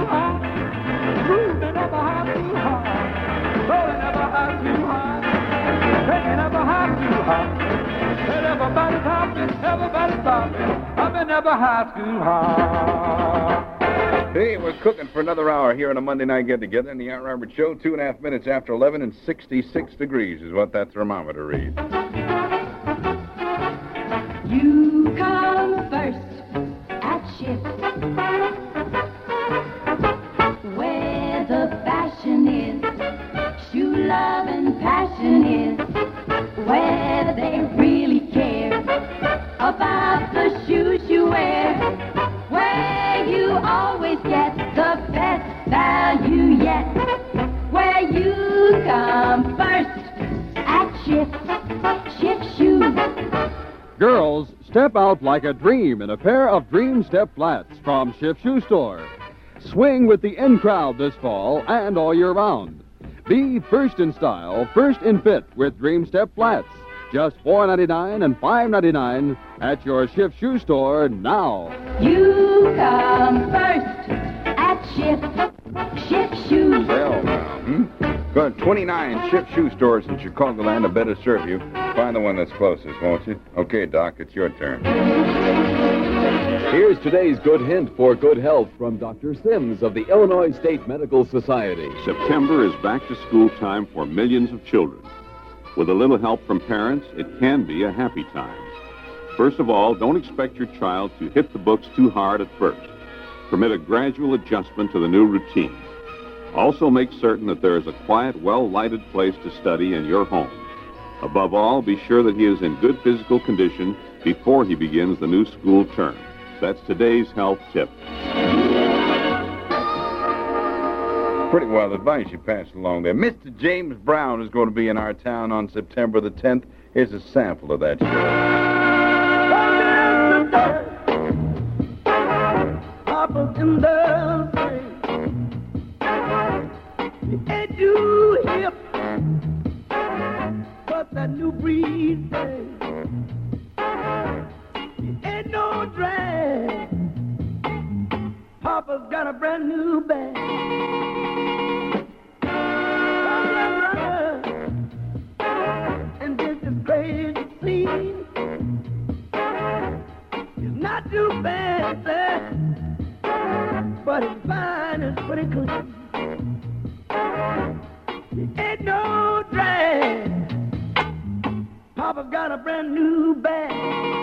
too hard. Moving never high too hard. Rolling never high too hard. Taking never high too hard. And everybody's hopping, everybody's stopping. I've been never high too hard. Hey, we're cooking for another hour here on a Monday night get-together in the Art Robert Show. 2.5 minutes after 11 and 66 degrees is what that thermometer reads. You come first at shift, where the fashion is, shoe love and passion is, where they really care about the shoes you wear, where you always get the best value yet, where you come first at shift shoes. Girls, step out like a dream in a pair of Dream Step Flats from Shift Shoe Store. Swing with the in-crowd this fall and all year round. Be first in style, first in fit with Dream Step Flats. Just $4.99 and $5.99 at your Shift Shoe Store now. You come first at Shift Shoes. Well, now, Got 29 Shift Shoe stores in Chicagoland to better serve you. Find the one that's closest, won't you? Okay, Doc, it's your turn. Here's today's good hint for good health from Dr. Sims of the Illinois State Medical Society. September is back-to-school time for millions of children. With a little help from parents, it can be a happy time. First of all, don't expect your child to hit the books too hard at first. Permit a gradual adjustment to the new routine. Also make certain that there is a quiet, well-lighted place to study in your home. Above all, be sure that he is in good physical condition before he begins the new school term. That's today's health tip. Pretty well advice you passed along there. Mr. James Brown is going to be in our town on September the 10th. Here's a sample of that show. Papa's in the ain't you hip? But that new breed thing ain't no drag. Papa's got a brand new bag. And this is crazy scene. It's not too fancy, but it's fine, it's pretty clean. Ain't no drag. Papa's got a brand new bag.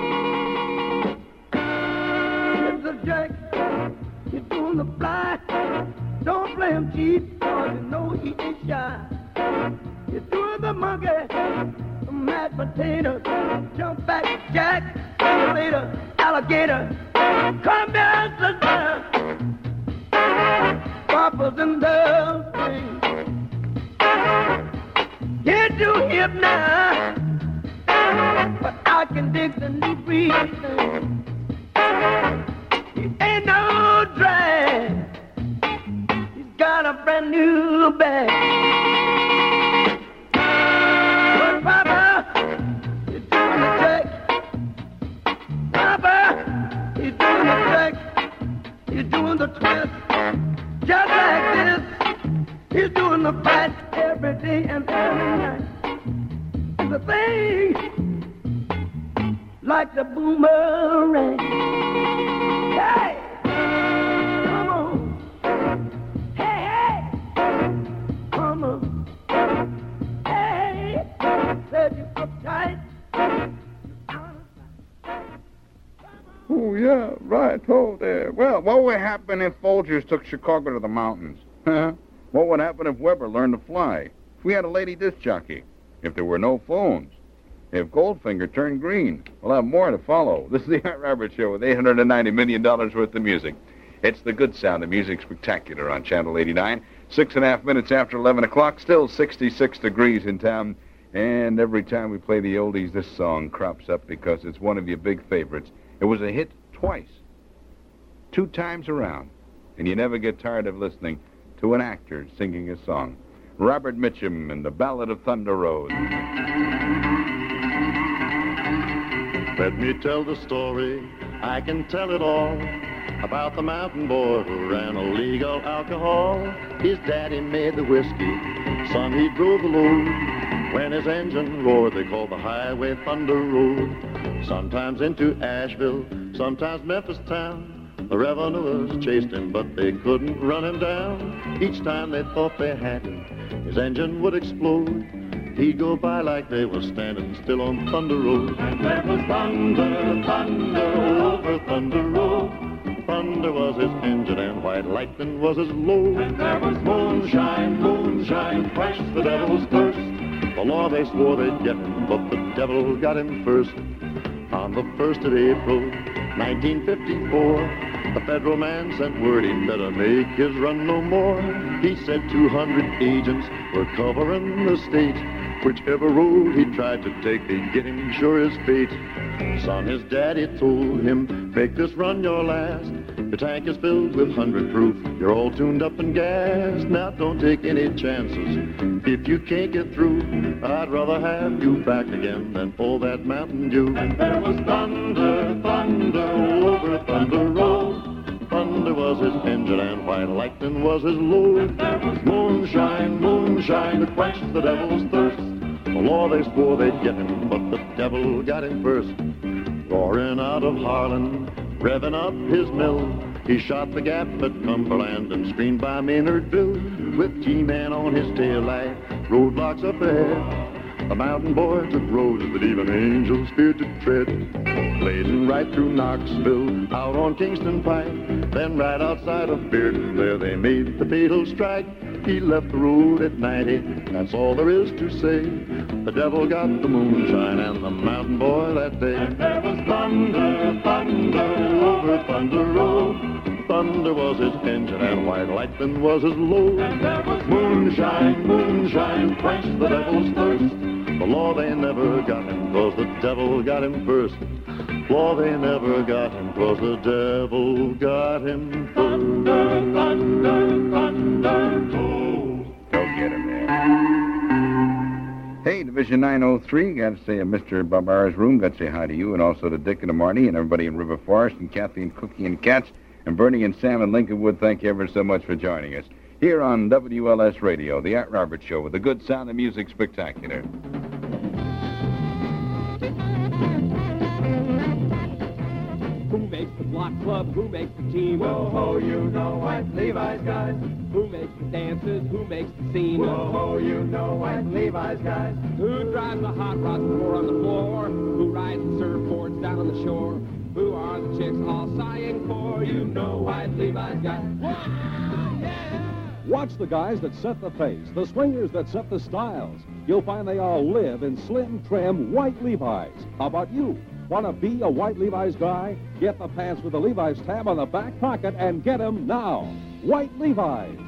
It's a jack. He's doing the fly. Don't play him cheap, cause you know he ain't shy. He's doing the monkey, the mashed potatoes, jump back, jack, later, alligator. Come down, sister. Papa's in the thing. Get you hip now, but I can dig the new breathing. He ain't no drag. He's got a brand new bag. But Papa, he's doing the trick. Papa, he's doing the trick. He's doing the twist. Just like this. He's doing the fight every day and every night. It's a thing like the boomerang. Hey, come on. Hey, hey, come on. Hey, said you uptight. Oh, yeah, right. Oh, there. Well, what would happen if Folgers took Chicago to the mountains? What would happen if Weber learned to fly? If we had a lady disc jockey? If there were no phones? If Goldfinger turned green? We'll have more to follow. This is the Art Robert Show with $890 million worth of music. It's the good sound of music spectacular on Channel 89. 6.5 minutes after 11 o'clock, still 66 degrees in town. And every time we play the oldies, this song crops up because it's one of your big favorites. It was a hit twice, 2 times around. And you never get tired of listening to an actor singing a song. Robert Mitchum and the Ballad of Thunder Road. Let me tell the story, I can tell it all, about the mountain boy who ran a league illegal alcohol. His daddy made the whiskey. Son, he drove the load. When his engine roared, they called the highway Thunder Road. Sometimes into Asheville, sometimes Memphis town. The revenuers chased him, but they couldn't run him down. Each time they thought they had him, his engine would explode. He'd go by like they were standing still on Thunder Road. And there was thunder, thunder over Thunder Road. Thunder was his engine and white lightning was his load. And there was moonshine, moonshine, quenched the devil's thirst. The law they swore they'd get him, but the devil got him first. On the 1st of April, 1954, the federal man sent word he'd better make his run no more. He said 200 agents were covering the state. Whichever road he tried to take, they'd get him sure as fate. Son, his daddy told him, make this run your last. Your tank is filled with 100 proof. You're all tuned up and gassed. Now don't take any chances. If you can't get through, I'd rather have you back again than pull that Mountain Dew. And there was thunder, thunder over Thunder Road. Thunder was his engine and white lightning was his load. And there was moonshine, moonshine to quench the devil's thirst. The law they swore they'd get him, but the devil got him first. Roaring out of Harlan, revving up his mill, he shot the gap at Cumberland and screened by Maynardville. With G-Man on his tail light, roadblocks up ahead. The mountain boy took roads that even angels feared to tread. Blazing right through Knoxville, out on Kingston Pike. Then right outside of Bearden, there they made the fatal strike. He left the road at 90, that's all there is to say. The devil got the moonshine and the mountain boy that day. And there was thunder, thunder over Thunder Road. Thunder was his engine and white lightning was his load. And there was moonshine, moonshine, quenched the devil's thirst. The law they never got him, 'cause the devil got him first. Law they never got him, 'cause the devil got him first. Thunder, thunder, thunder, oh. Go get him, man. Hey, Division 903, got to say Mr. Barbara's room, got to say hi to you, and also to Dick and to Marty and everybody in River Forest, and Kathy and Cookie and Katz, and Bernie and Sam and Lincolnwood. Thank you ever so much for joining us here on WLS Radio, the Art Roberts Show, with the good sound and music spectacular. Who makes the block club? Who makes the team? Whoa-ho, you know white Levi's guys. Who makes the dances? Who makes the scene? Whoa-ho, you know white Levi's guys. Who drives the hot rods pour on the floor? Who rides the surfboards down on the shore? Who are the chicks all sighing for? You know white Levi's guys. Watch the guys that set the pace, the swingers that set the styles. You'll find they all live in slim, trim, white Levi's. How about you? Want to be a white Levi's guy? Get the pants with the Levi's tab on the back pocket and get them now. White Levi's.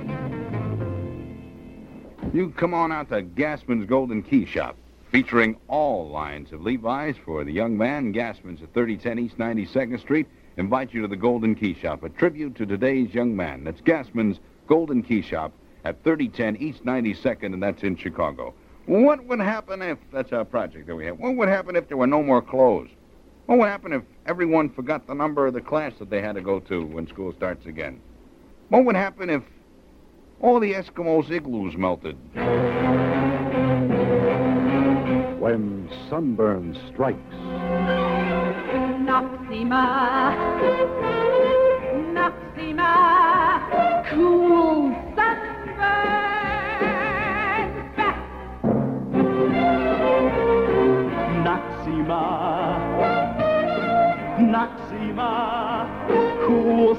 You come on out to Gassman's Golden Key Shop, featuring all lines of Levi's for the young man. Gassman's at 3010 East 92nd Street. Invite you to the Golden Key Shop, a tribute to today's young man. That's Gassman's Golden Key Shop at 3010 East 92nd, and that's in Chicago. What would happen if, that's our project that we have, what would happen if there were no more clothes? What would happen if everyone forgot the number of the class that they had to go to when school starts again? What would happen if all the Eskimos' igloos melted? When sunburn strikes. Noxima, Noxima, cool sunburn back. Noxima, Noxima, cool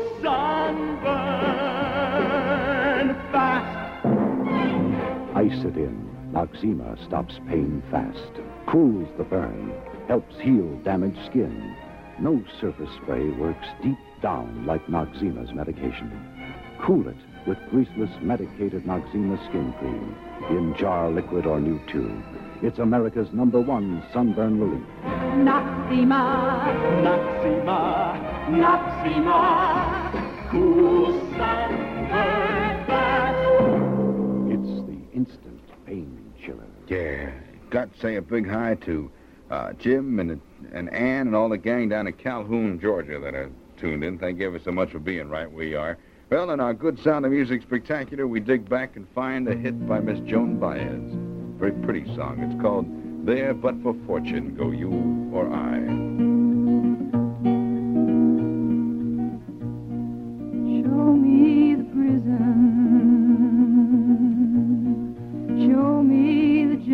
sunburn fast. Ice it in. Noxima stops pain fast, cools the burn, helps heal damaged skin. No surface spray works deep down like Noxima's medication. Cool it with greaseless medicated Noxima skin cream, in jar, liquid, or new tube. It's America's #1 sunburn relief. Noxima, Noxima, Noxima, cool sunburn fast. It's the instant pain chiller. Yeah, got to say a big hi to Jim and Ann and all the gang down in Calhoun, Georgia that are tuned in. Thank you ever so much for being right where you are. Well, in our Good Sound of Music Spectacular, we dig back and find a hit by Miss Joan Baez. Very pretty song. It's called There But for Fortune Go You or I. Show me the prison. Show me the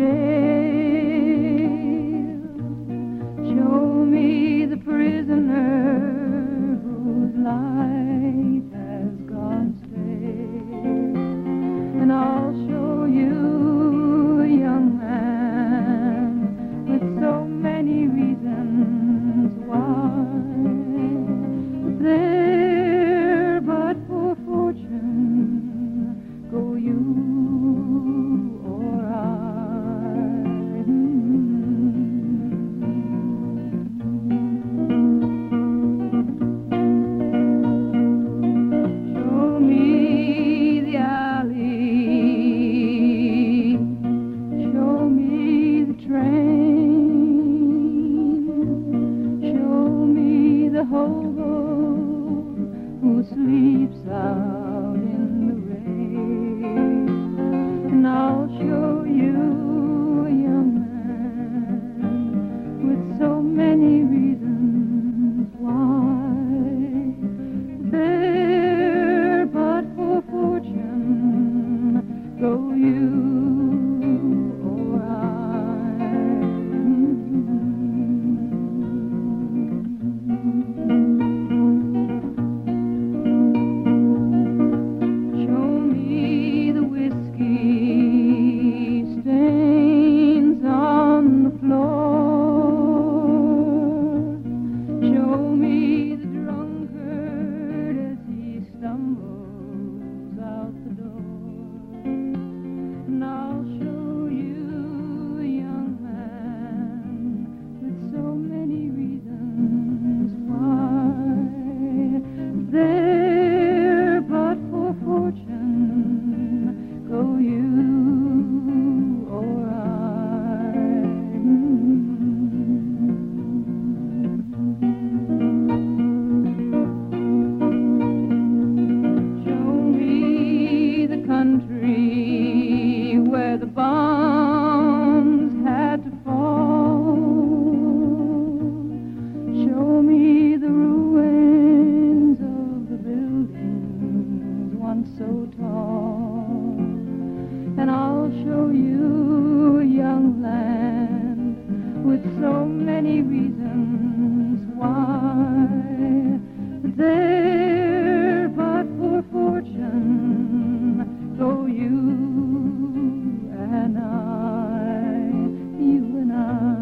jail. Show me the prisoner whose life has gone stale. And I'll show you a young man with so many reasons why. There but for fortune go you or I. Show me the alley. Show me the train. Show me the hobo who sleeps out in the rain. And I'll show you a young man with so many reasons why. There but for fortune go you or I. Show me the whiskey stains on the floor. Show me the drunkard as he stumbles out the door. And I'll show you a young man with so many reasons why. There but for fortune go you or I. Show me the country where the bombs had to fall. Show me the ruins of the buildings once so tall. And I'll show you a young land with so many reasons why. There but for fortune go you and I, you and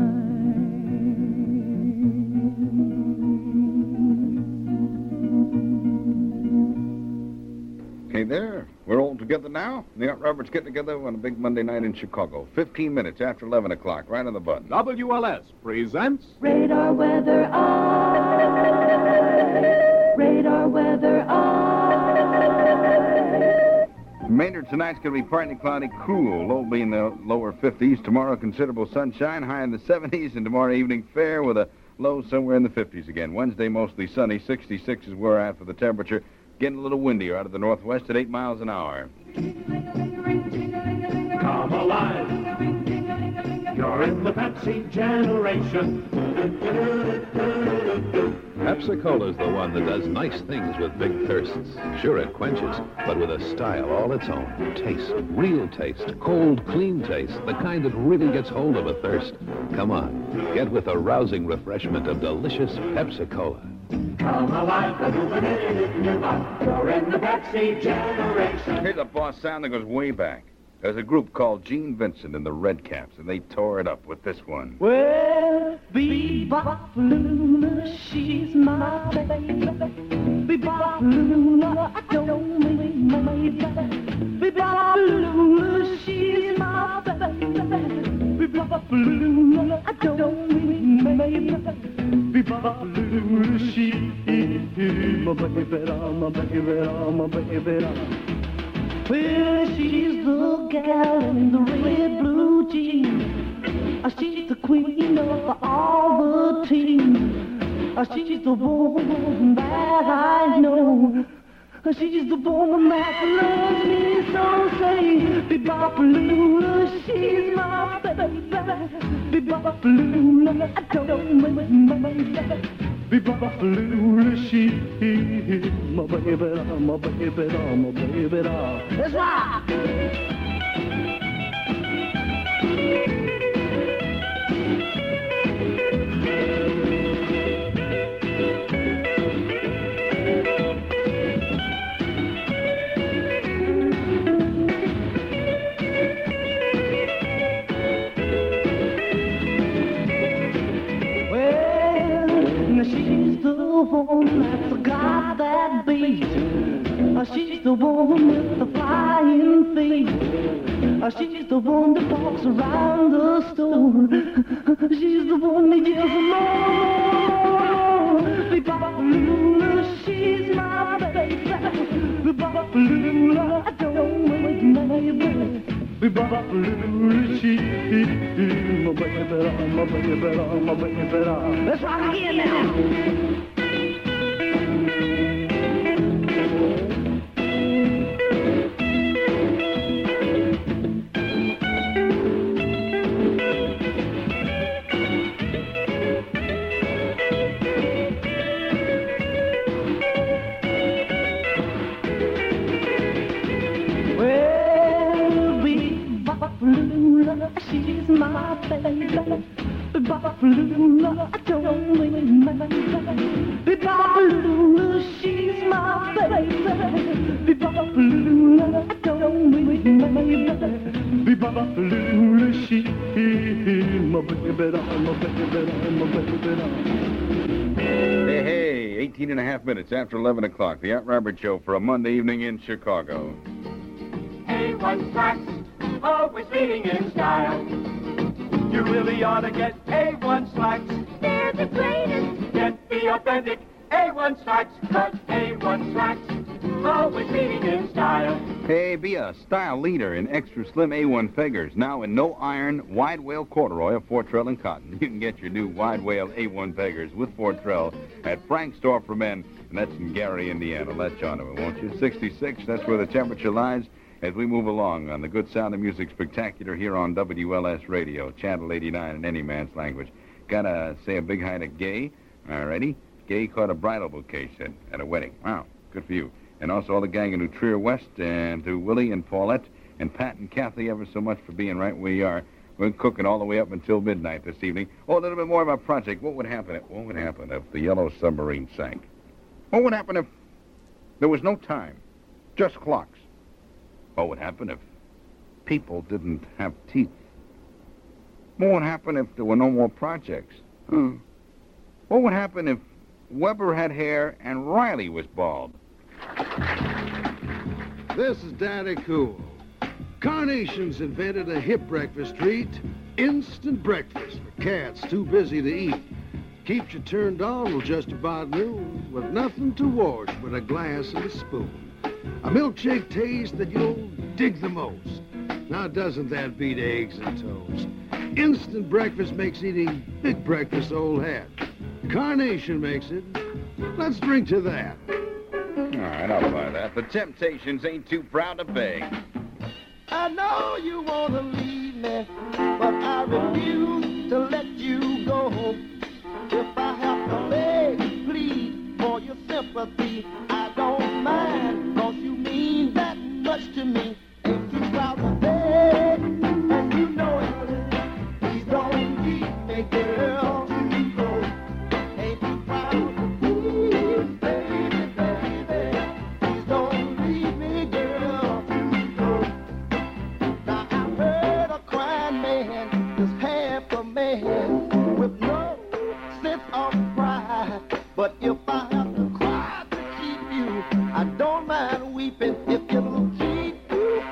I. Okay, there. We're all together now. The Art Roberts get together on a big Monday night in Chicago. 15 minutes after 11 o'clock, right on the button. WLS presents Radar weather eye. Radar weather eye. Maynard tonight's going to be partly cloudy, cool. Low be in the lower 50s. Tomorrow, considerable sunshine, high in the 70s. And tomorrow evening, fair with a low somewhere in the 50s again. Wednesday, mostly sunny. 66 is where we're at for the temperature. Getting a little windier out of the northwest at 8 miles an hour. Come alive. You're in the Pepsi generation. Pepsi-Cola's the one that does nice things with big thirsts. Sure, it quenches, but with a style all its own. Taste, real taste, cold, clean taste, the kind that really gets hold of a thirst. Come on, get with the rousing refreshment of delicious Pepsi-Cola. Come alive, illuminated in your life. You're in the Pepsi generation. Here's a boss sound that goes way back. There's a group called Gene Vincent and the Redcaps, and they tore it up with this one. Well, Bebop Luna, she's my baby. Bebop Luna, I don't mean my baby. Bebop Luna, she's my baby. Bebop Luna, I don't mean my baby. Bebop Luna, she's my baby, my baby, my baby. Well, she's the gal in the red blue jeans. She's the queen of all the teams. She's the woman that I know. She's the woman that loves me so. Say, Bebopalula, she's my baby. Bebopalula, I don't make my baby. Bebopalula, she's my baby, my baby, my baby. Let's rock! That's the God that beat. She's the woman with the flying feet. She's the one that walks around the store. She's the one that yells more. Bebopalula, she's my baby. Bebopalula, I don't make my baby. Bebopalula, she's my baby, my baby, my baby. Let's rock again now. She's my baby. Bebopalula, I don't make my baby. Bebopalula, she's my baby. Bebopalula, I don't make my baby. Bebopalula, she's my baby, my baby. Hey, 18 and a half minutes after 11 o'clock. The Art Robert Show for a Monday evening in Chicago. A1 Slacks, always leading in style. You really ought to get A1 Slacks. They're the greatest. Get the authentic A1 Slacks, 'cause A1 Slacks, always leading in style. Hey, be a style leader in extra slim A1 peggers. Now in no iron, wide wale corduroy of Fortrell and cotton. You can get your new wide wale A1 peggers with Fortrell at Frank's Store for Men, and that's in Gary, Indiana. Let you know it, won't you? 66, that's where the temperature lies. As we move along on the Good Sound of Music Spectacular here on WLS Radio, Channel 89 in any man's language. Gotta say a big hi to Gay. Alrighty. Gay caught a bridal bouquet set at a wedding. Wow, good for you. And also all the gang in New Trier West, and to Willie and Paulette and Pat and Kathy ever so much for being right where you are. We're cooking all the way up until midnight this evening. Oh, a little bit more of our project. What would happen if the Yellow Submarine sank? What would happen if there was no time, just clocks? What would happen if people didn't have teeth? What would happen if there were no more projects? What would happen if Weber had hair and Riley was bald? This is Daddy Cool. Carnation's invented a hip breakfast treat, instant breakfast for cats too busy to eat. Keeps you turned on till just about noon with nothing to wash but a glass and a spoon. A milkshake taste that you'll dig the most. Now doesn't that beat eggs and toast? Instant breakfast makes eating big breakfast old hat. Carnation makes it. Let's drink to that. All right, I'll buy that. The Temptations ain't too proud to beg. I know you want to leave me, but I refuse to let you go. If I have to beg, plead for your sympathy, I don't mind, 'cause you mean that much to me. Ain't too proud to beg, and you know it. Please don't leave me, girl. Ain't too proud to please, baby, baby. Please don't leave me, girl. Now I heard a crying man is half a man with no sense of pride. But if I have to cry to keep you, I don't mind weeping if you look cheap.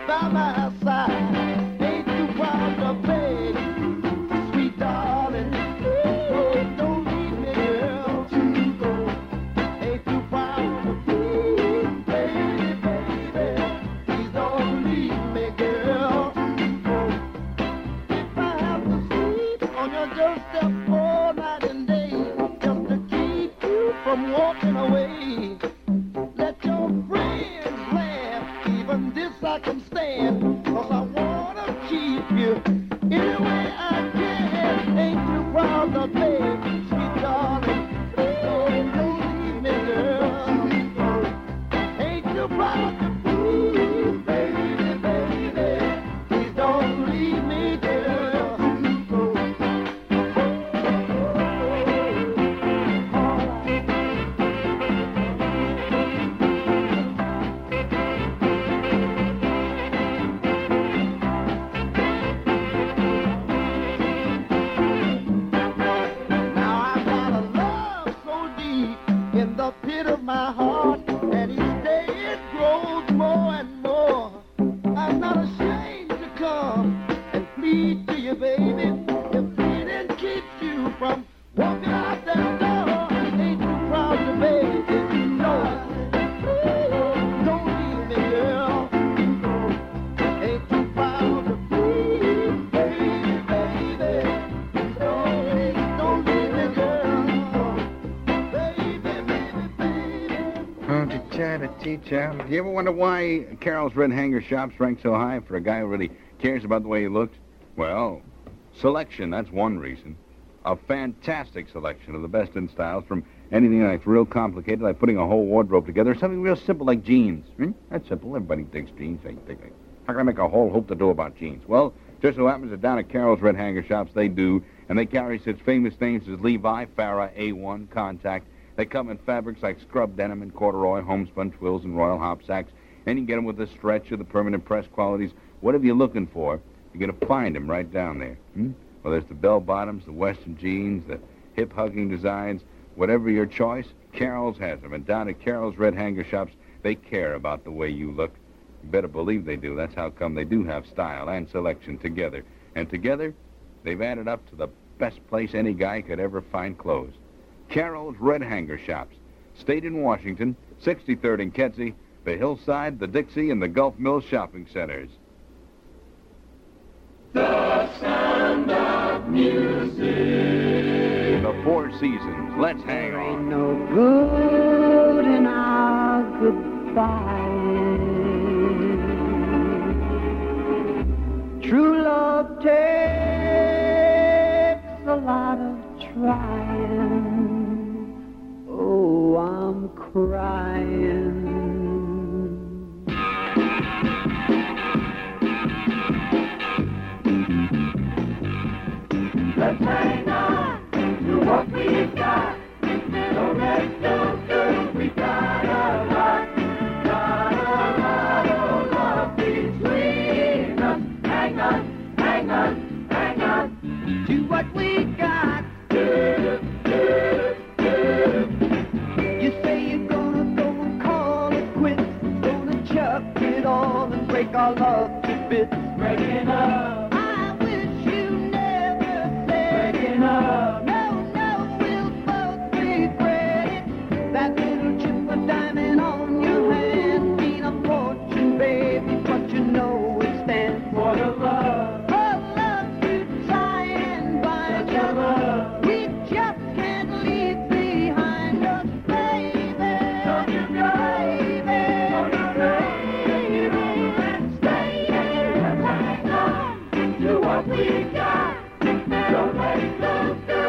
I can stand, 'cause I wanna keep you any way I can. Ain't too proud to beg, sweet darling, please don't leave me, girl. Ain't too proud to please, baby, baby, please don't leave me, girl. In the pit of my heart, and each day it grows more and more. I'm not ashamed to come and plead to you, baby. If pleading keeps you from walking out that door, ain't too proud to beg if you know it. Don't leave me, girl. Ain't too proud to plead, baby, baby. Don't leave me, girl. Do you ever wonder why Carol's Red Hanger Shops rank so high for a guy who really cares about the way he looks? Well, selection, that's one reason. A fantastic selection of the best in styles, from anything that's real complicated, like putting a whole wardrobe together, something real simple like jeans. That's simple. Everybody digs jeans. How can I make a whole hoop to do about jeans? Well, just so happens that down at Carol's Red Hanger Shops, they do, and they carry such famous names as Levi, Farrah, A1, Contact. They come in fabrics like scrub denim and corduroy, homespun twills, and royal hop sacks. And you can get them with the stretch or the permanent press qualities. Whatever you're looking for, you're going to find them right down there. Well, there's the bell-bottoms, the western jeans, the hip-hugging designs. Whatever your choice, Carol's has them. And down at Carol's Red Hanger Shops, they care about the way you look. You better believe they do. That's how come they do have style and selection together. And together, they've added up to the best place any guy could ever find clothes. Carol's Red Hanger Shops, State in Washington, 63rd and Kedzie, the Hillside, the Dixie, and the Gulf Mills shopping centers. The sound of music. The Four Seasons. Let's hang on. Ain't no good in our goodbye. True love takes a lot of trying. Oh, I'm crying. Let's hang on to what we've got. Don't let go, girl, we got a lot. Got a lot of love between us. Hang on, hang on, hang on to what we got. You say you're gonna go and call it quits, gonna chuck it all and break our love to bits. Breaking up. I wish you never said breaking up. No, we'll both regret it. That little chip of diamond on your hand mean a fortune, baby, but you know it stands for the love. We got, don't let go, girl.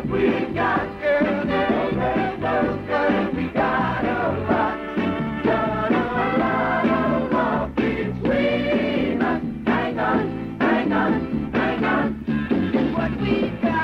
what we got, girl. Don't let us go, 'cause we got a lot. Got a lot of love between us. Hang on, hang on, hang on. What we got.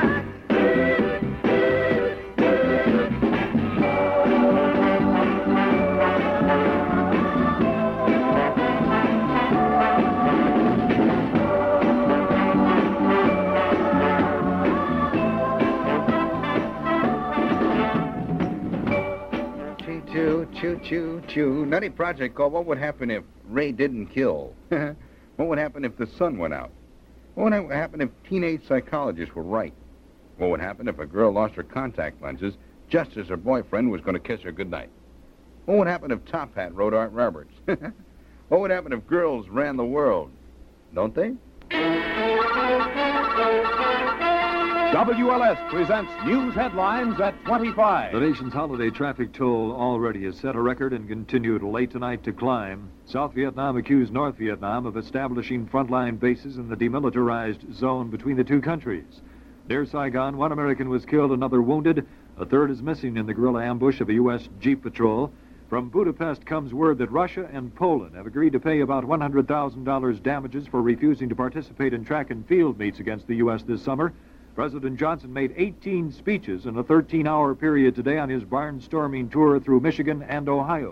Choo-choo. Nutty project called What Would Happen If Ray Didn't Kill? What would happen if the sun went out? What would happen if teenage psychologists were right? What would happen if a girl lost her contact lenses just as her boyfriend was going to kiss her goodnight? What would happen if Top Hat wrote Art Roberts? What would happen if girls ran the world? Don't they? WLS presents news headlines at 25. The nation's holiday traffic toll already has set a record and continued late tonight to climb. South Vietnam accused North Vietnam of establishing frontline bases in the demilitarized zone between the two countries. Near Saigon, one American was killed, another wounded. A third is missing in the guerrilla ambush of a U.S. Jeep patrol. From Budapest comes word that Russia and Poland have agreed to pay about $100,000 damages for refusing to participate in track and field meets against the U.S. this summer. President Johnson made 18 speeches in a 13-hour period today on his barnstorming tour through Michigan and Ohio.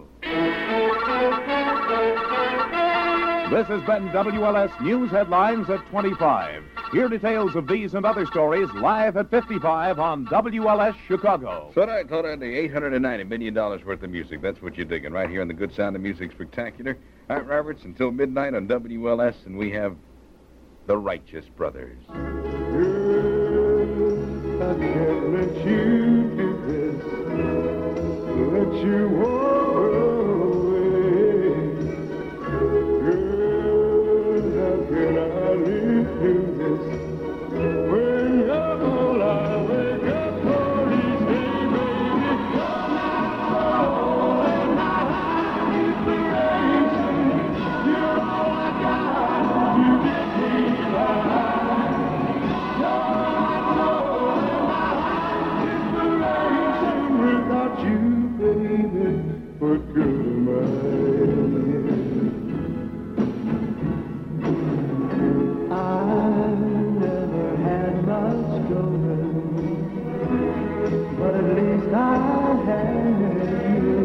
This has been WLS News Headlines at 25. Hear details of these and other stories live at 55 on WLS Chicago. So I told her the $890 million worth of music. That's what you're digging right here on the Good Sound of Music Spectacular. Art Roberts until midnight on WLS, and we have the Righteous Brothers. I can't let you do this, let you walk away. Girl, how can I live through this when you're all I wake up for each day, baby? You're my soul and my inspiration. You're all I got to get me by. Without you, baby, what good am I? I never had much going, but at least I had you.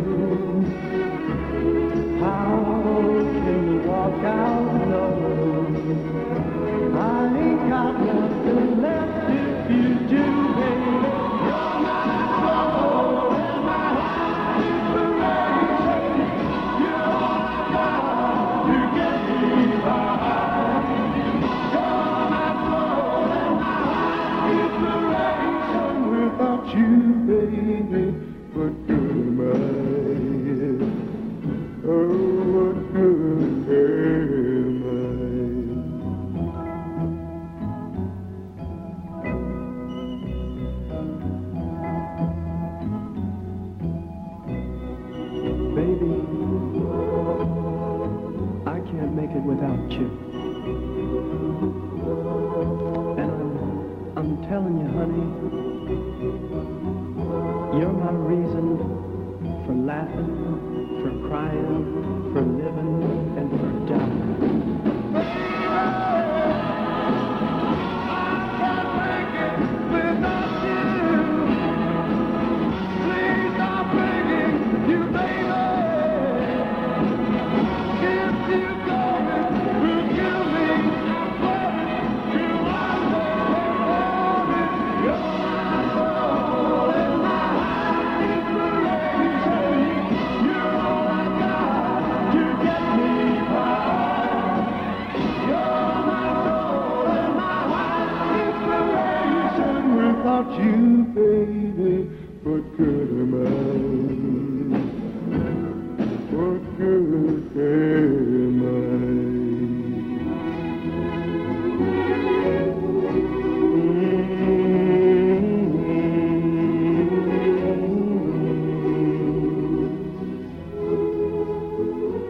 How can you walk out alone? I ain't got nothing left if you do, baby. You're my soul and my inspiration. You're all I got to get me by. You're my soul and my inspiration. Without you, baby, what good am I? Oh, what good am I? Baby, I can't make it without you. And I'm telling you, honey, you're my reason for laughing, for crying, for living, and for dying. Without you, baby, what good am I? What good am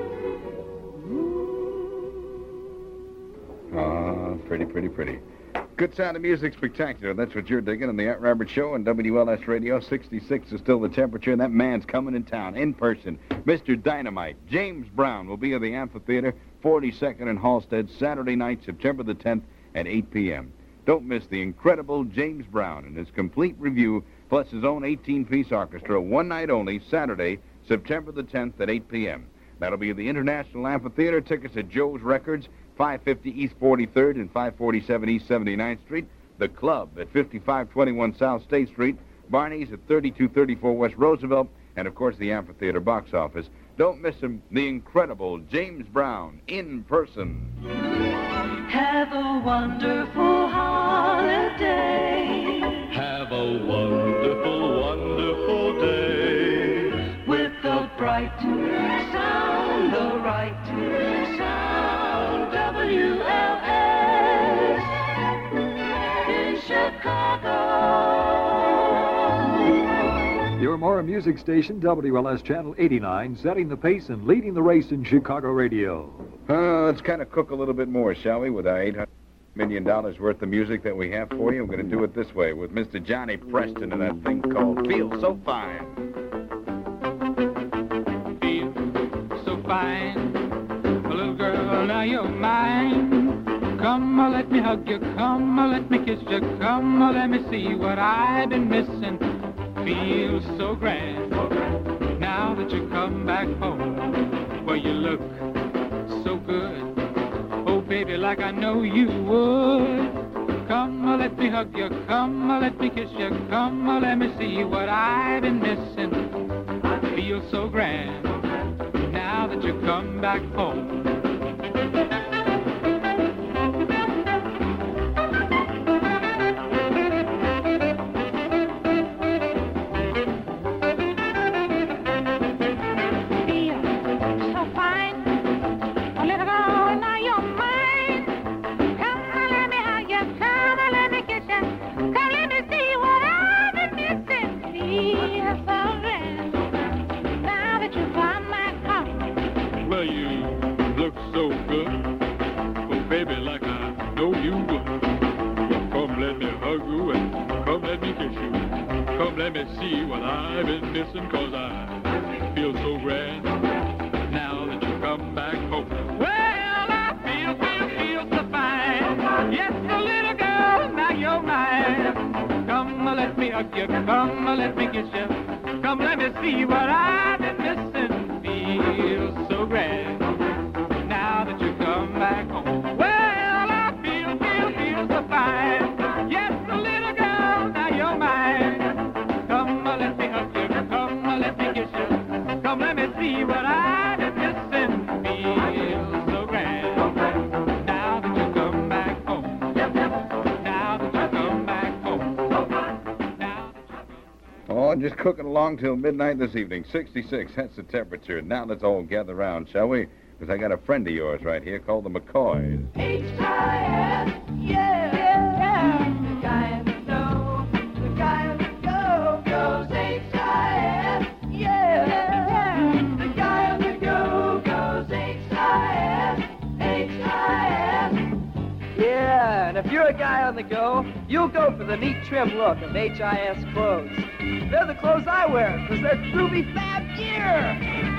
Pretty. Good Sound of Music Spectacular. That's what you're digging on the Art Robert Show on WLS Radio. 66 is still the temperature, and that man's coming in town in person. Mr. Dynamite, James Brown, will be at the Amphitheater, 42nd and Halstead, Saturday night, September the 10th at 8 p.m. Don't miss the incredible James Brown and his complete review, plus his own 18-piece orchestra, one night only, Saturday, September the 10th at 8 p.m. That'll be at the International Amphitheater. Tickets at Joe's Records, 550 East 43rd and 547 East 79th Street. The Club at 5521 South State Street. Barney's at 3234 West Roosevelt. And, of course, the Amphitheater box office. Don't miss him, the incredible James Brown, in person. Have a wonderful holiday. Have a wonderful, wonderful day. With the bright sound, the right sound, WLS in Chicago. Your more music station, WLS Channel 89, setting the pace and leading the race in Chicago radio. Let's kind of cook a little bit more, shall we, with our $800 million worth of music that we have for you. I'm going to do it this way with Mr. Johnny Preston and that thing called Feel So Fine. Feel so fine, a little girl, now you're mine. Come, let me hug you, come, let me kiss you, come, let me see what I've been missing. Feel so grand, now that you come back home. Well, you look so good, oh baby, like I know you would. Come, let me hug you, come, let me kiss you, come, let me see what I've been missing. I feel so grand, now that you come back home. Let me see what I've been missing, 'cause I feel so grand now that you come back home. Well, I feel so fine. Yes, a little girl, now you're mine. Come, let me hug you, come, let me kiss you. Come, let me see what I've been missing. Feel so grand now that you come back home. Well, I feel so fine. Yes, a little girl, now you're mine. Come, let me hug you, come, let me kiss you. Come, let me see what I've been missing. Feel so grand now that you come back home. Now that you come back home. Oh, just cooking along till midnight this evening. 66, that's the temperature. Now let's all gather around, shall we? Because I got a friend of yours right here called the McCoys. H-I-S, yeah, yeah. The guy in the know, the guy in the go goes H-I-S, yeah, yeah. The guy in the go goes H-I-S, H-I-S. Yeah, and if you're a guy on the go, you'll go for the neat trim look of HIS clothes. They're the clothes I wear, because they're groovy fab gear.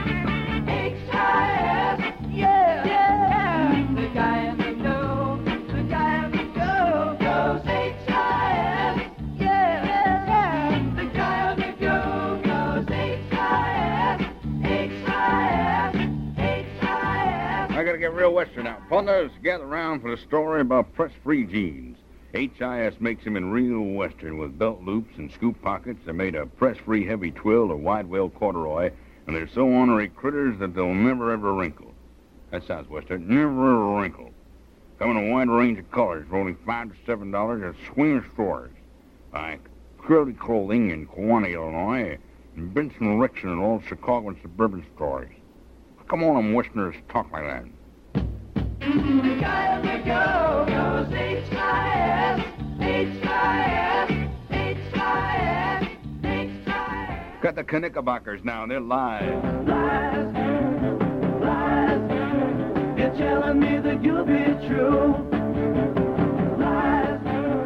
H-I-S, yeah, yeah. The guy in the know, the guy in the go goes H-I-S, yeah, yeah. The guy on the go goes H-I-S, H-I-S, H-I-S. I gotta get real western now. Partners, gather around for the story about press-free jeans. HIS makes them in real western with belt loops and scoop pockets. They're made of press-free heavy twill or wide wale corduroy, and they're so ornery critters that they'll never ever wrinkle. That sounds western. Never ever wrinkle. Come in a wide range of colors for only $5 to $7 at swing stores like Curly Clothing in Kewanee, Illinois, and Benson Rickson at all Chicago and suburban stores. Come on, them westerners talk like that. The guy on the go goes H-I-S, H-I-S, H-I-S, H-I-S. Got the Knickerbockers now, they're live. Lies, lies, you're telling me that you'll be true. Lies,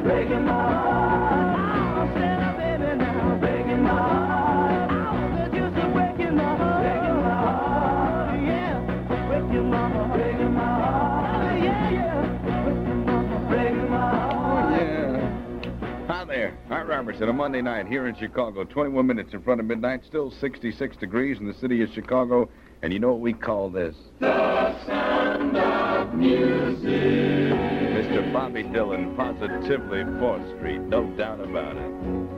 breaking my heart. Oh, Santa baby now, breaking my heart. Oh, the juice is breaking my heart. Breaking my heart, yeah. Breaking my heart, breaking my heart. Oh, yeah, yeah. Breaking my heart. Oh, yeah. Hi there. Art Robertson, a Monday night here in Chicago. 21 minutes in front of midnight, still 66 degrees in the city of Chicago. And you know what we call this? The sound of music. Mr. Bobby Dylan, positively 4th Street, no doubt about it.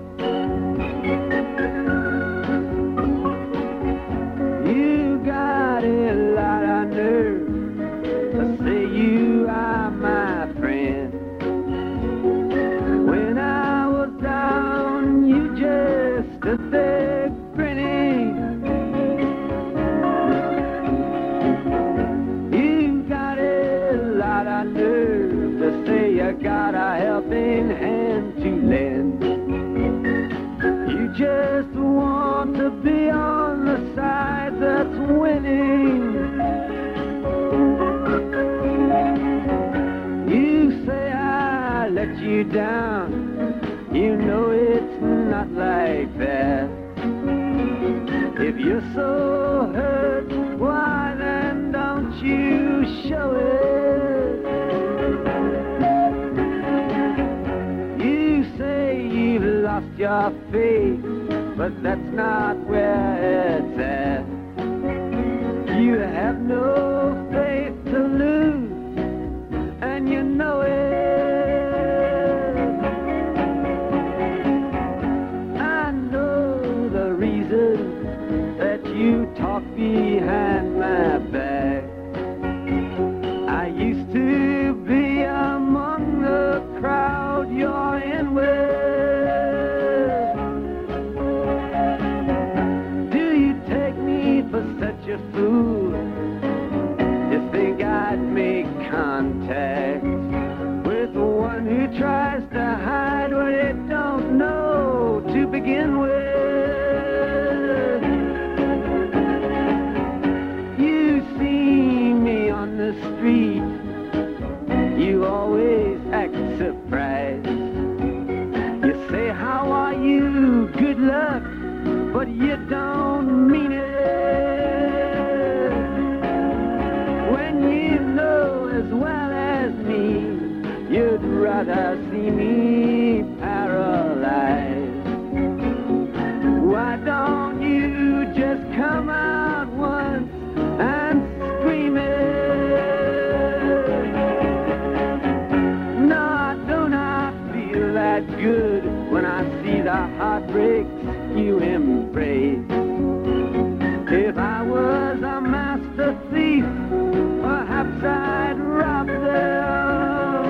You got a lot of nerve to say you are my friend. When I was down, you just stood there grinning. You got a lot of nerve to say you got a helping hand to lend. You just want to be on the side that's winning. You say I let you down. You know it's not like that. If you're so hurt, why then don't you show it? You say you've lost your faith, but that's not where it's at. You have no faith to lose, and you know it. I know the reason that you talk behind my back. I used to be among the crowd you're in with. Such a fool to think I'd make contact with the one who tries to hide what they don't know to begin with. You see me on the street, you always act surprised. You say, how are you? Good luck, but you don't mean it. As well as me, you'd rather see me paralyzed. Why don't you just come out once and scream it? No, I do not feel that good when I see the heartbreaks you embrace. If I was a master thief, perhaps I'd rob them.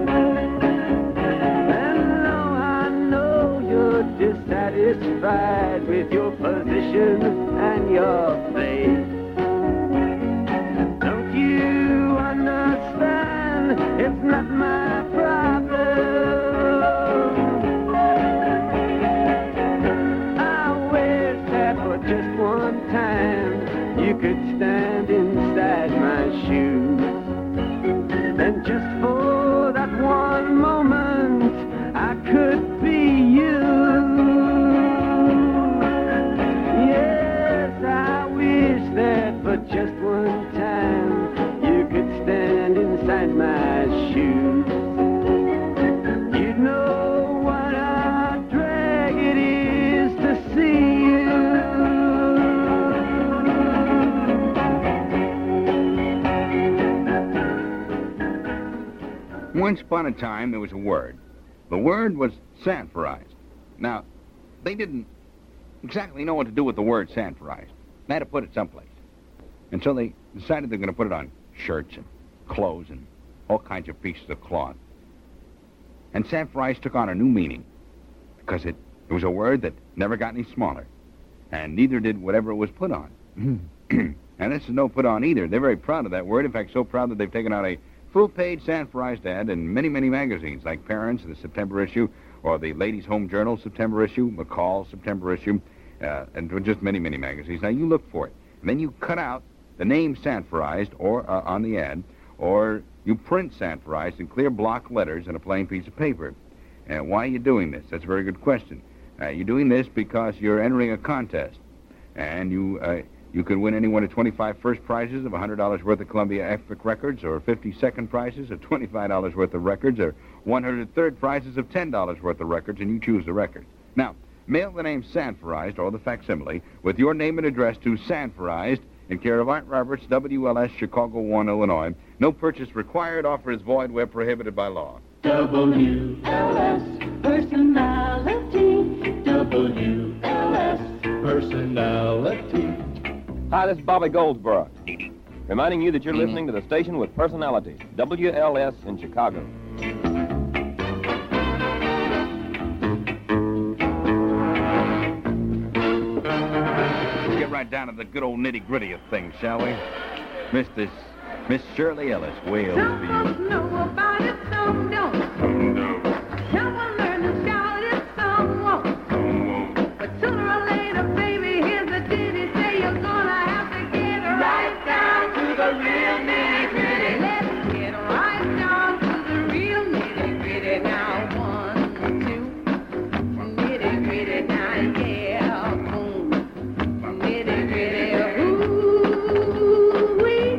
And though I know you're dissatisfied with your position and your place, don't you understand it's not my problem? I wish that for just one time you could stand inside my shoes. And just for that one moment, I could be you. Yes, I wish that for just one time, you could stand inside my shoes. You'd know what a drag it is to see you. Once upon a time, there was a word. The word was Sanforized. Now, they didn't exactly know what to do with the word Sanforized. They had to put it someplace. And so they decided they're going to put it on shirts and clothes and all kinds of pieces of cloth. And Sanforized took on a new meaning because it was a word that never got any smaller. And neither did whatever it was put on. And this is no put on either. They're very proud of that word. In fact, so proud that they've taken out a full-page Sanforized ad in many, many magazines, like Parents, the September issue, or the Ladies' Home Journal September issue, McCall September issue, and just many, many magazines. Now, you look for it. And then you cut out the name Sanforized or on the ad, or you print Sanforized in clear block letters on a plain piece of paper. Why are you doing this? That's a very good question. You're doing this because you're entering a contest, and you can win any one of 25 first prizes of $100 worth of Columbia Epic records, or 50 second prizes of $25 worth of records, or 100 third prizes of $10 worth of records, and you choose the record. Now, mail the name Sanforized, or the facsimile, with your name and address to Sanforized, in care of Art Roberts, WLS, Chicago 1, Illinois. No purchase required. Offer is void where prohibited by law. WLS personality. WLS personality. Hi, this is Bobby Goldsboro, reminding you that you're listening to the station with personality, WLS in Chicago. Let's get right down to the good old nitty-gritty of things, shall we? Miss Shirley Ellis, Wales for you. Know about it, some don't. Someone learn to shout it, some won't. But sooner or later, baby, here's the ditty. Say you're gonna have to get right down to the real nitty-gritty. Let's get right down to the real nitty-gritty. Now, 1, 2, nitty-gritty. Now, yeah, boom, nitty-gritty. Ooh-wee.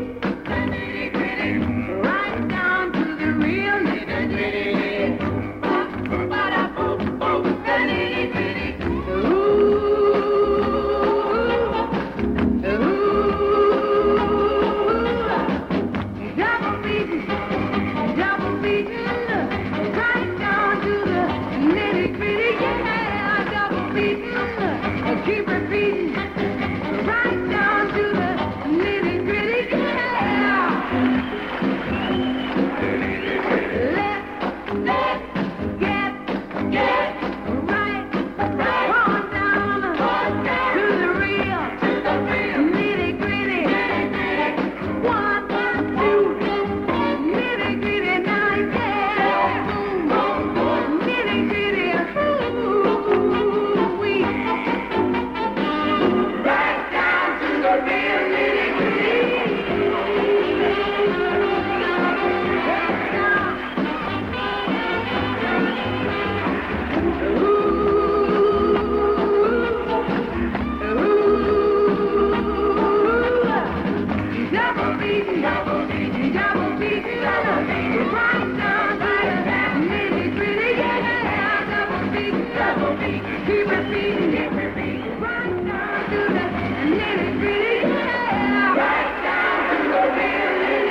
Right down to the real nitty-gritty. Ba-da-boom, boom, the nitty-gritty. Ooh, double beatin', right down to the nitty-gritty. Yeah, double beatin', keep repeating, right down to the nitty-gritty. Yeah. Let's get right on down to the real nitty-gritty. 1, 2, nitty-gritty. Now, yeah, nitty-gritty. Ooh-wee. Right down to the real double beatin', right down to the nitty-gritty. Yeah, double beatin', keep repeating, right down to the nitty-gritty. Yeah, right down to the real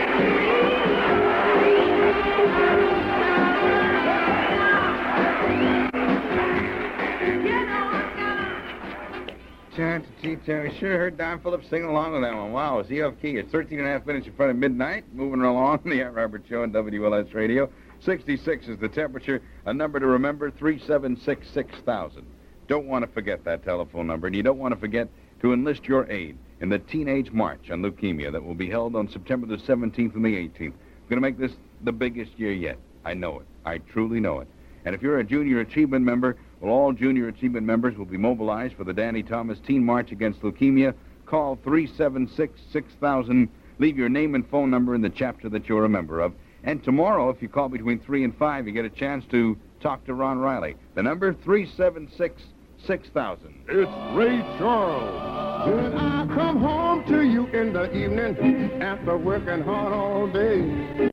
We sure heard Don Phillips sing along with that one. Wow, is he off key? It's 13 and a half minutes in front of midnight. Moving along, the Art Roberts Show on WLS Radio. 66 is the temperature. A number to remember, 376-6000. Don't want to forget that telephone number, and you don't want to forget to enlist your aid in the Teenage March on Leukemia that will be held on September the 17th and the 18th. We're going to make this the biggest year yet. I know it. I truly know it. And if you're a Junior Achievement member, well, all Junior Achievement members will be mobilized for the Danny Thomas Teen March Against Leukemia. Call 376-6000. Leave your name and phone number in the chapter that you're a member of. And tomorrow, if you call between 3 and 5, you get a chance to talk to Ron Riley. The number, 376-6000. It's Ray Charles. When I come home to you in the evening after working hard all day,